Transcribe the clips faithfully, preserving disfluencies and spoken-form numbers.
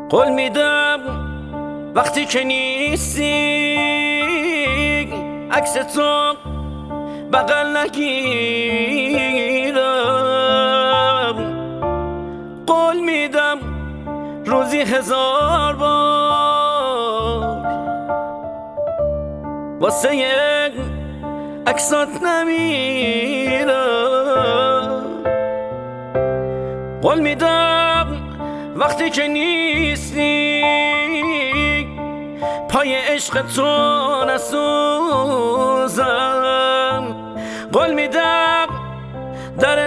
قول میدم وقتی که نیستی عکس تو بغل نگیرم. قول میدم روزی هزار بار واسه یک عکسات نمیرم. قول میدم وقتی که نیستی پای عشق تو نسوزم. قول میدم در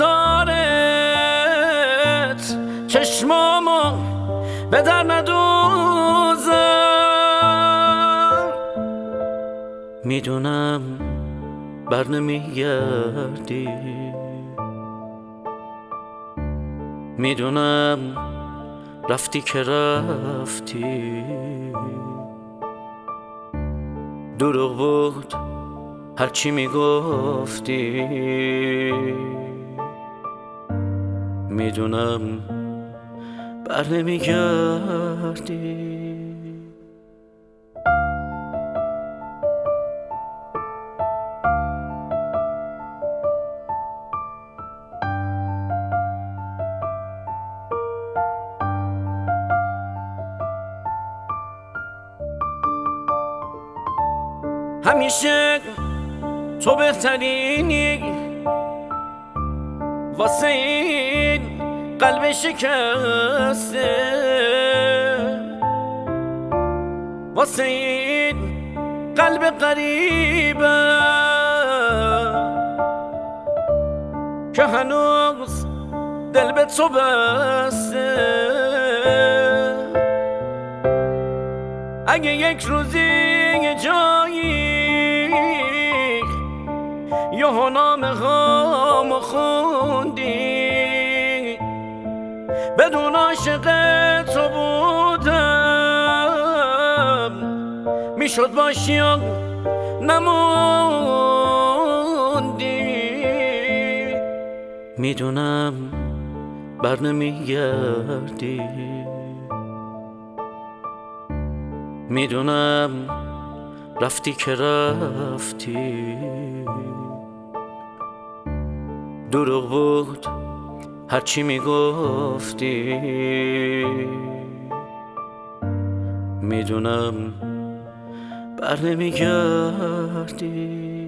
انتظارت چشمامو به در ندوزم. میدونم بر نمیگردی، میدونم رفتی که رفتی. دروغ بود هرچی میگفتی، میدونم بر نمیگردی. همیشه تو بهترینی واسه این قلب شکسته، واسه این قلب غریبه که هنوز دل به تو بسته. اگه یک روزی یه جایی یه نامه هامو خوندی بدون عاشق تو بودم، میشد باشی و نموندی. میدونم بر نمیگردی، میدونم رفتی که رفتی. دروغ بود هرچی میگفتی، میدونم بر نمیگردی.